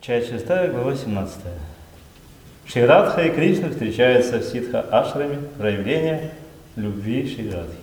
Часть 6, глава 17. Шри Радха и Кришна встречаются в Сиддха-ашраме, проявление любви Шри Радхи.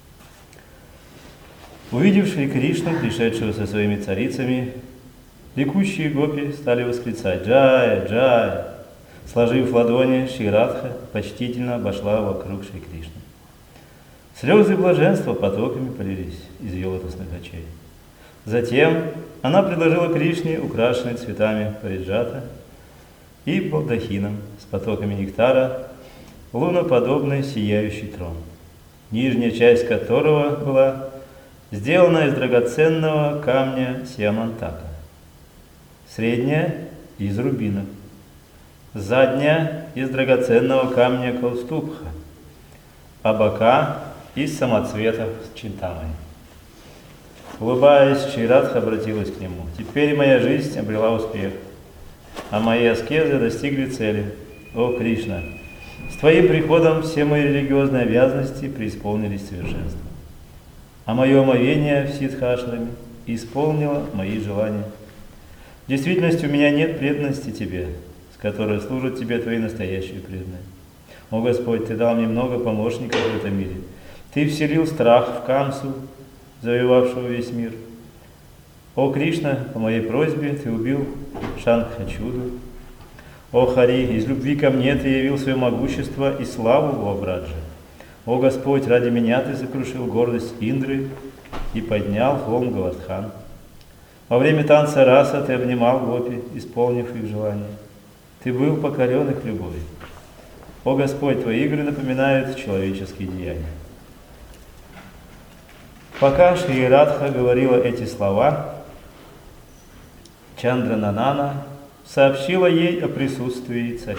Увидев Шри Кришну, пришедшего со своими царицами, ликующие гопи стали восклицать «Джая! Джая!». Сложив ладони, Шри Радха почтительно обошла вокруг Шри Кришны. Слезы блаженства потоками полились из ее лотосных очей. Затем она предложила Кришне украшенный цветами париджата и балдахином с потоками нектара луноподобный сияющий трон, нижняя часть которого была сделана из драгоценного камня сиамантака, средняя – из рубинов, задняя – из драгоценного камня каустубха, а бока – из самоцветов с чинтамой. Улыбаясь, Шри Радха обратилась к нему. «Теперь моя жизнь обрела успех, а мои аскезы достигли цели. О, Кришна, с твоим приходом все мои религиозные обязанности преисполнились совершенством, а мое омовение в Сиддха-ашраме исполнило мои желания. В действительности у меня нет преданности тебе, с которой служат тебе твои настоящие преданные. О Господь, ты дал мне много помощников в этом мире. Ты вселил страх в Камсу, завоевавшего весь мир. О Кришна, по моей просьбе ты убил Шанкхачуду. О Хари, из любви ко мне ты явил свое могущество и славу в Обраджа. О Господь, ради меня ты сокрушил гордость Индры и поднял холм Говардхан. Во время танца раса ты обнимал гопи, исполнив их желания. Ты был покорен их любовью. О Господь, твои игры напоминают человеческие деяния». Пока Шри Радха говорила эти слова, Чандрананана сообщила ей о присутствии цариц.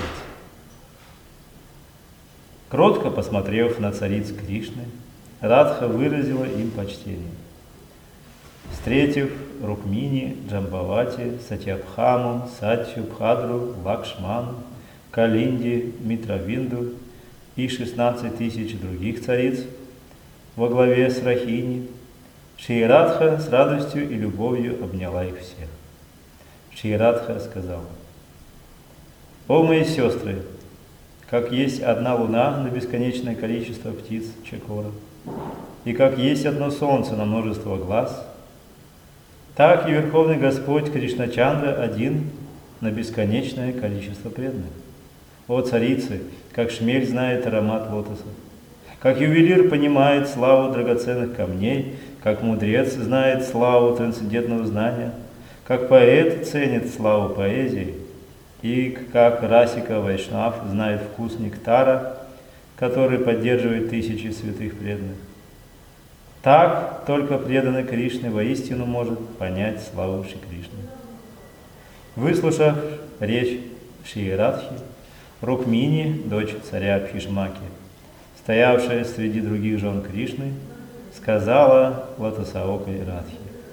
Кротко посмотрев на цариц Кришны, Радха выразила им почтение. Встретив Рукмини, Джамбавати, Сатьябхаму, Сатью, Бхадру, Лакшману, Калинди, Митравинду и 16 тысяч других цариц во главе с Рахини, Шри Радха с радостью и любовью обняла их всех. Шри Радха сказала: «О мои сестры, как есть одна луна на бесконечное количество птиц Чакора, и как есть одно солнце на множество глаз, так и Верховный Господь Кришначандра один на бесконечное количество преданных. О царицы, как шмель знает аромат лотоса, как ювелир понимает славу драгоценных камней, как мудрец знает славу трансцендентного знания, как поэт ценит славу поэзии, и как Расика Вайшнав знает вкус нектара, который поддерживает тысячи святых преданных. Так только преданный Кришне воистину может понять славу Шри Кришны». Выслушав речь Шри Радхи, Рукмини, дочь царя Бхишмаки, стоявшая среди других жен Кришны, сказала лотосоокой Радхи: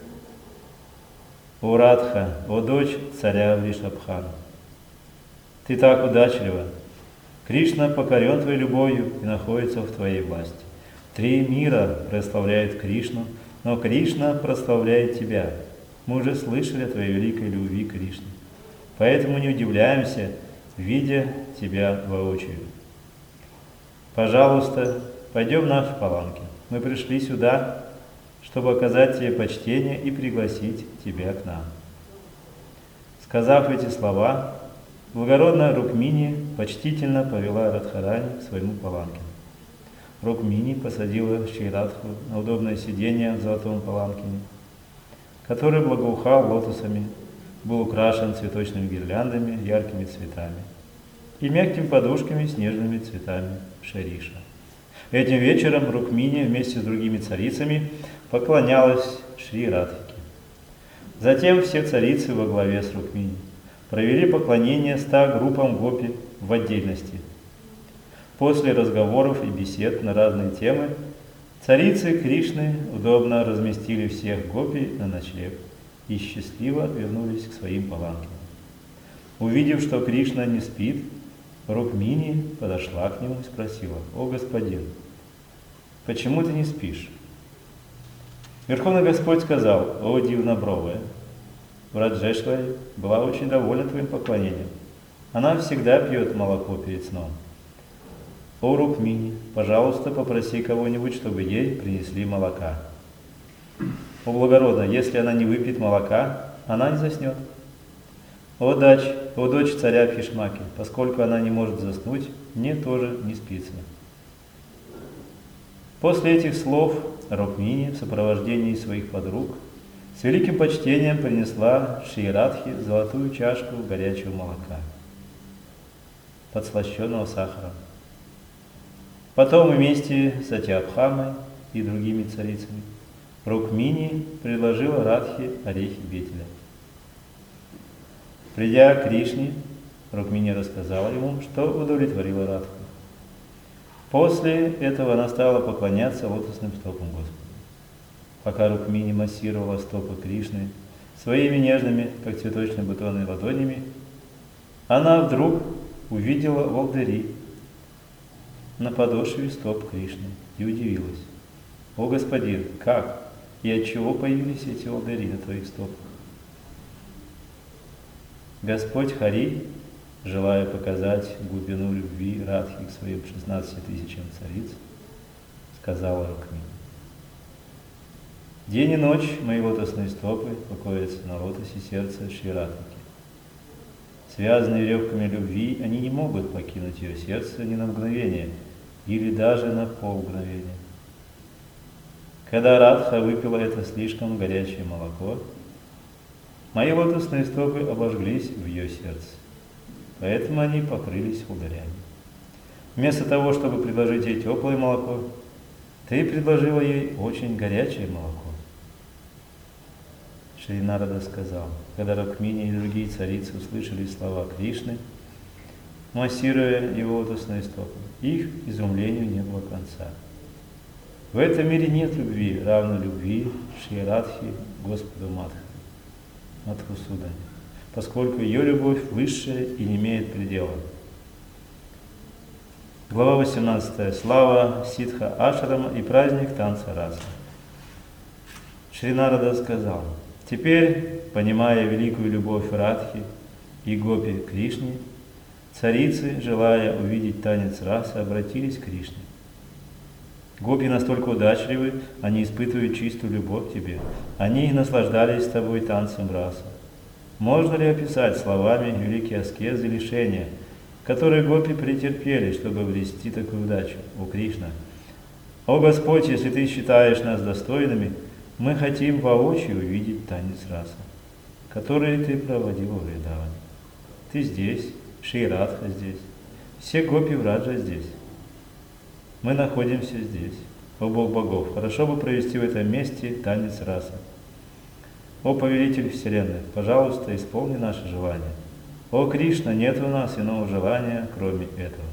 «О Радха, о дочь царя Вришабхана, ты так удачлива! Кришна покорен твоей любовью и находится в твоей власти. 3 мира прославляют Кришну, но Кришна прославляет тебя. Мы уже слышали о твоей великой любви к Кришне, поэтому не удивляемся, видя тебя воочию. Пожалуйста, пойдем в наш Паланкин. Мы пришли сюда, чтобы оказать тебе почтение и пригласить тебя к нам». Сказав эти слова, благородная Рукмини почтительно повела Радхарани к своему Паланкину. Рукмини посадила Шри Радху на удобное сиденье в золотом Паланкине, который благоухал лотосами, был украшен цветочными гирляндами, яркими цветами и мягкими подушками с нежными цветами шариша. Этим вечером Рукмини вместе с другими царицами поклонялась Шри Радхике. Затем все царицы во главе с Рукмини провели поклонение 100 группам гопи в отдельности. После разговоров и бесед на разные темы царицы Кришны удобно разместили всех гопи на ночлег и счастливо вернулись к своим паланкинам. Увидев, что Кришна не спит, Рукмини подошла к нему и спросила: «О господин, почему ты не спишь?» Верховный Господь сказал: «О дивнобровая, в Раджешваре была очень довольна твоим поклонением. Она всегда пьет молоко перед сном. О Рукмини, пожалуйста, попроси кого-нибудь, чтобы ей принесли молока. О благородная, если она не выпьет молока, она не заснет. О дочь царя Пхишмаки, поскольку она не может заснуть, мне тоже не спится. После этих слов Рукмини в сопровождении своих подруг с великим почтением принесла Шри Радхе золотую чашку горячего молока, подслащенного сахаром. Потом вместе с Сатьябхамой и другими царицами Рукмини предложила Радхе орехи бетеля. Придя к Кришне, Рукмини рассказала ему, что удовлетворила Радху. После этого она стала поклоняться лотосным стопам Господа. Пока Рукмини массировала стопы Кришны своими нежными, как цветочные бутоны, ладонями, она вдруг увидела волдыри на подошве стоп Кришны и удивилась. «О, Господин, как и от чего появились эти волдыри на твоих стопах?» Господь Хари, желая показать глубину любви Радхи к своим 16 тысячам цариц, сказала Рукмини: «День и ночь мои лотосные стопы покоятся на лотосе сердца Шри Радхики. Связанные веревками любви, они не могут покинуть ее сердце ни на мгновение или даже на полмгновения. Когда Радха выпила это слишком горячее молоко, мои лотосные стопы обожглись в ее сердце, поэтому они покрылись волдырями. Вместо того, чтобы предложить ей теплое молоко, ты предложила ей очень горячее молоко». Шри Нарада сказал, когда Рукмини и другие царицы услышали слова Кришны, массируя его лотосные стопы, их изумлению не было конца. В этом мире нет любви, равной любви Шри Радхи Господу Мадхусудане, поскольку ее любовь высшая и не имеет предела. Глава 18. Слава Ситха Ашрама и праздник танца раса. Шри Нарада сказал: «Теперь, понимая великую любовь Радхи и Гопи к Кришне, царицы, желая увидеть танец расы, обратились к Кришне. Гопи настолько удачливы, они испытывают чистую любовь к тебе. Они наслаждались с тобой танцем раса. Можно ли описать словами великие аскезы и лишения, которые гопи претерпели, чтобы обрести такую удачу? О Кришна! О Господь, если ты считаешь нас достойными, мы хотим воочию увидеть танец раса, который ты проводил в Вриндаване. Ты здесь, Шри Радха здесь, все гопи Враджа здесь. Мы находимся здесь. О Бог богов, хорошо бы провести в этом месте танец раса. О Повелитель Вселенной, пожалуйста, исполни наше желание. О Кришна, нет у нас иного желания, кроме этого».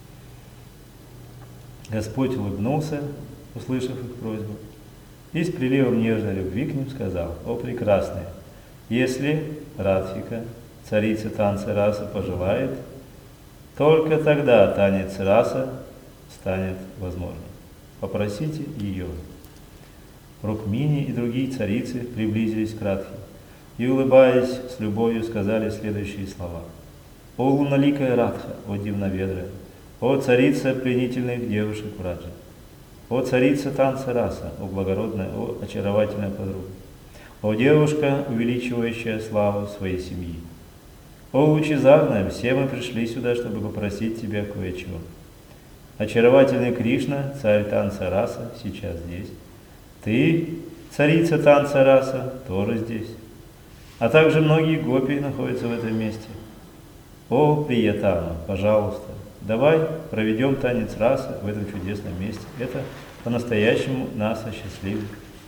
Господь улыбнулся, услышав их просьбу, и с приливом нежной любви к ним сказал: «О прекрасные, если Радхика, царица танца раса, пожелает, только тогда танец раса станет возможным. Попросите ее». Рукмини и другие царицы приблизились к Радхе и, улыбаясь с любовью, сказали следующие слова: «О луналикая Радха, о дивноведрая, о царица пленительных девушек Враджа, о царица танца раса, о благородная, о очаровательная подруга, о девушка, увеличивающая славу своей семьи, о лучезарная, все мы пришли сюда, чтобы попросить тебя кое-чего. Очаровательный Кришна, царь танца раса, сейчас здесь. Ты, царица танца раса, тоже здесь. А также многие гопи находятся в этом месте. О, Приятама, пожалуйста, давай проведем танец расы в этом чудесном месте. Это по-настоящему нас осчастливит».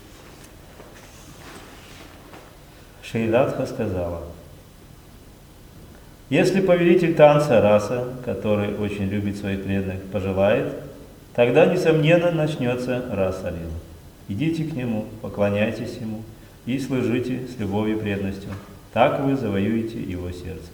Шри Радха сказала: «Если повелитель танца раса, который очень любит своих преданных, пожелает, тогда, несомненно, начнется раса лила. Идите к нему, поклоняйтесь ему и служите с любовью и преданностью. Так вы завоюете его сердце».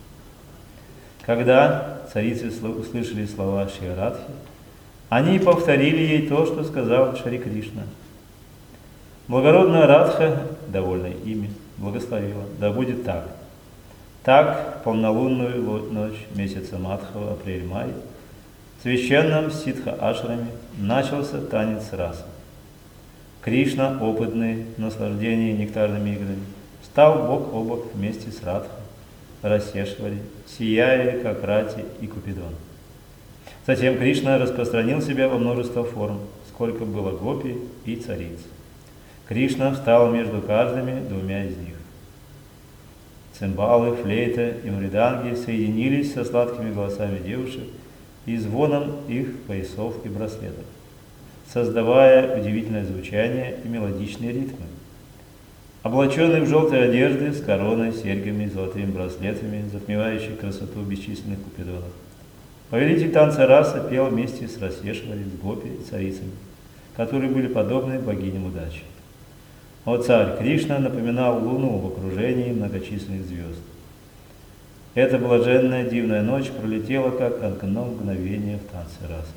Когда царицы услышали слова Шри Радхи, они повторили ей то, что сказал Шри Кришна. Благородная Радха, довольная ими, благословила: да будет так. Так, в полнолунную ночь месяца Мадхава, апрель-май, в священном Сидха-ашраме начался танец раса. Кришна, опытный в наслаждении нектарными играми, стал бок о бок вместе с Радхой, Расешвари, сияя, как Рати и Купидон. Затем Кришна распространил себя во множество форм, сколько было гопи и цариц. Кришна встал между каждыми двумя из них. Цимбалы, флейта и мриданги соединились со сладкими голосами девушек и звоном их поясов и браслетов, создавая удивительное звучание и мелодичные ритмы. Облаченный в желтые одежды, с короной, серьгами и золотыми браслетами, затмевающий красоту бесчисленных купидонов, повелитель танца раса пел вместе с Расешвари, с гопи и царицами, которые были подобны богиням удачи. О царь, Кришна напоминал луну в окружении многочисленных звезд. Эта блаженная дивная ночь пролетела, как одно мгновение в танце раса.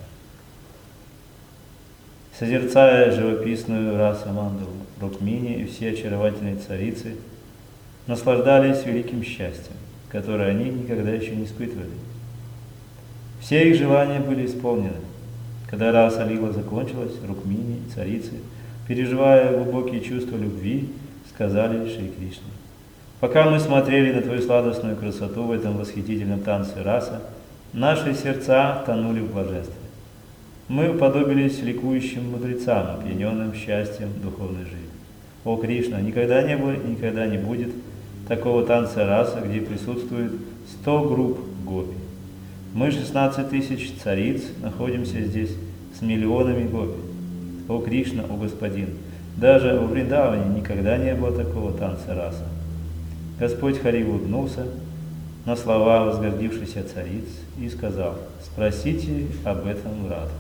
Созерцая живописную расу Мандалу, Рукмини и все очаровательные царицы наслаждались великим счастьем, которое они никогда еще не испытывали. Все их желания были исполнены. Когда раса лила закончилась, Рукмини и царицы, переживая глубокие чувства любви, сказали Шри Кришне: «Пока мы смотрели на твою сладостную красоту в этом восхитительном танце раса, наши сердца тонули в блаженстве. Мы уподобились ликующим мудрецам, опьяненным счастьем духовной жизни. О Кришна, никогда не было и никогда не будет такого танца раса, где присутствует 100 групп гопи. Мы, 16 тысяч цариц, находимся здесь с миллионами гопи. О Кришна, о Господин, даже во Вриндаване никогда не было такого танца раса». Господь Хари улыбнулся на слова возгордившихся цариц и сказал: «Спросите об этом Радху».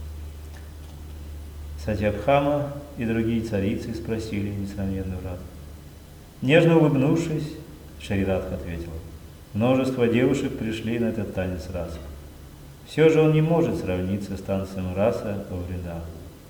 Сатьябхама и другие царицы спросили несравненную Радху. Нежно улыбнувшись, Шри Радха ответила: «Множество девушек пришли на этот танец раса. Все же он не может сравниться с танцем раса во Вриндаване.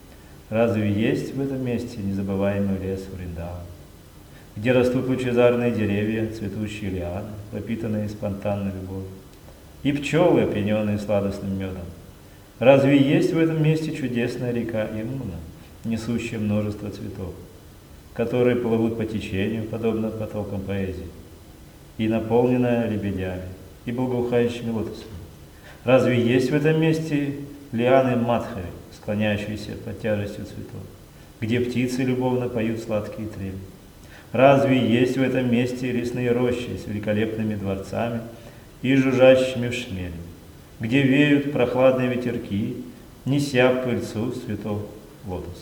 Разве есть в этом месте незабываемый лес Вриндавана, где растут лучезарные деревья, цветущие лианы, пропитанные спонтанной любовью, и пчелы, опьяненные сладостным медом? Разве есть в этом месте чудесная река Ямуна, несущая множество цветов, которые плывут по течению, подобно потокам поэзии, и наполненная лебедями и благоухающими лотосами? Разве есть в этом месте лианы Мадхави, склоняющиеся под тяжестью цветов, где птицы любовно поют сладкие трели? Разве есть в этом месте лесные рощи с великолепными дворцами и жужжащими шмелями, где веют прохладные ветерки, неся пыльцу цветов лотоса?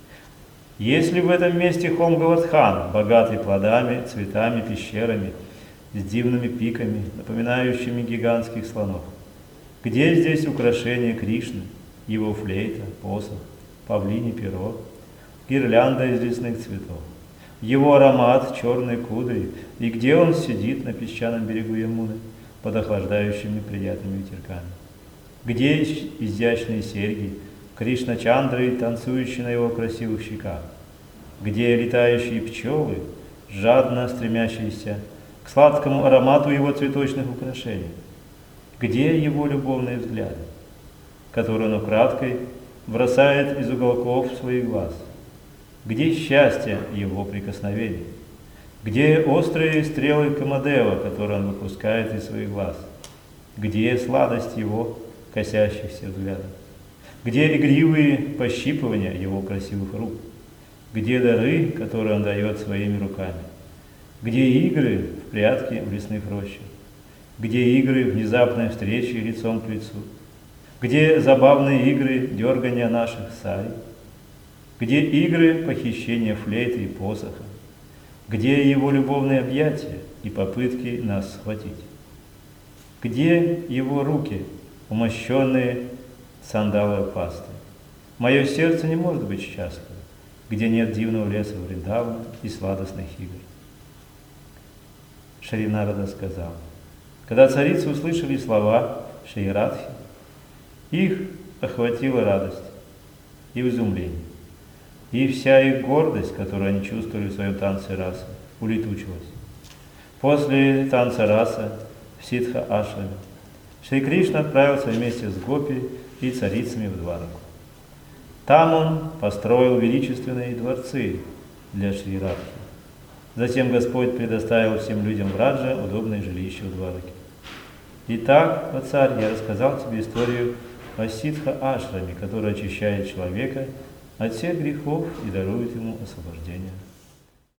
Есть ли в этом месте Хомгавардхан, богатый плодами, цветами, пещерами, с дивными пиками, напоминающими гигантских слонов? Где здесь украшения Кришны, его флейта, посох, павлине перо, гирлянда из лесных цветов, его аромат, черные кудри, и где он сидит на песчаном берегу Ямуны под охлаждающими приятными ветерками? Где изящные серьги, Кришна-чандры, танцующие на его красивых щеках? Где летающие пчелы, жадно стремящиеся к сладкому аромату его цветочных украшений? Где его любовные взгляды, которые он украдкой бросает из уголков своих глаз? Где счастье его прикосновений? Где острые стрелы Камадева, которые он выпускает из своих глаз? Где сладость его косящихся взглядов? Где игривые пощипывания его красивых рук? Где дары, которые он дает своими руками? Где игры в прятки в лесных рощах? Где игры внезапной встречи лицом к лицу? Где забавные игры дергания наших сари? Где игры похищения флейты и посоха? Где его любовные объятия и попытки нас схватить? Где его руки, умощенные сандаловой пастой? Мое сердце не может быть счастливо, где нет дивного леса Вриндавана и сладостных игр. Шри Нарада сказал: когда царицы услышали слова Шри Радхи, их охватила радость и изумление, и вся их гордость, которую они чувствовали в своем танце расы, улетучилась. После танца раса в Сиддха-ашраме Шри Кришна отправился вместе с Гопи и царицами в Двараку. Там он построил величественные дворцы для Шри Радхи. Затем Господь предоставил всем людям в Радже удобное жилище в Двараке. Итак, о царь, я рассказал тебе историю о Сиддха-ашраме, который очищает человека от всех грехов и дарует ему освобождение.